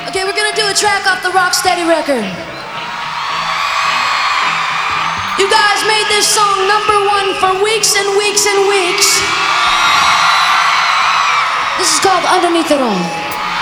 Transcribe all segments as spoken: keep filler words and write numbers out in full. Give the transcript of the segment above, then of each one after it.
Okay, we're gonna do a track off the Rocksteady record. You guys made this song number one for weeks and weeks and weeks. This is called Underneath It All.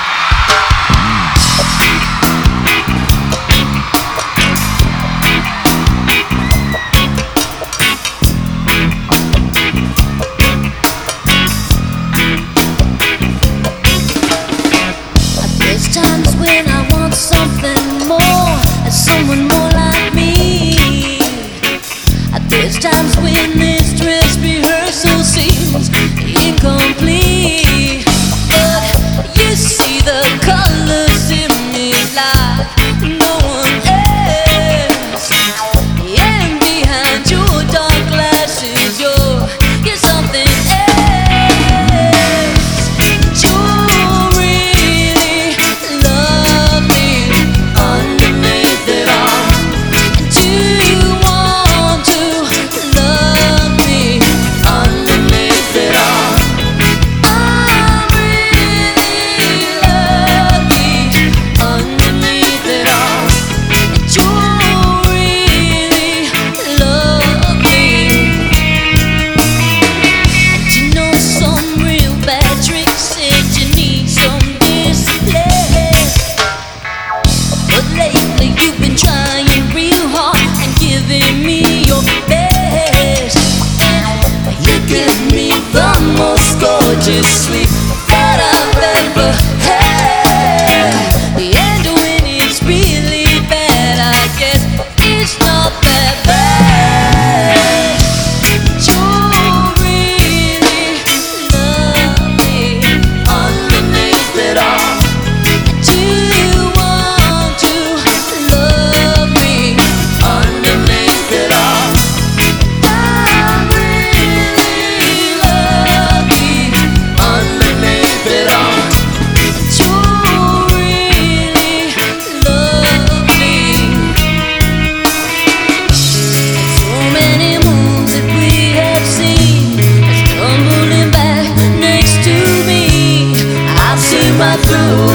There's times when I want something more, and someone more like me. There's times when this dress rehearsal seems incomplete. But you see the colors in me like no one else. And behind your dark glasses, you're, you're something else. Gorgeous sleep that I've ever had. And when it's really bad, I guess it's not that bad. You really love me underneath it all. Do you want to love me underneath it all? Through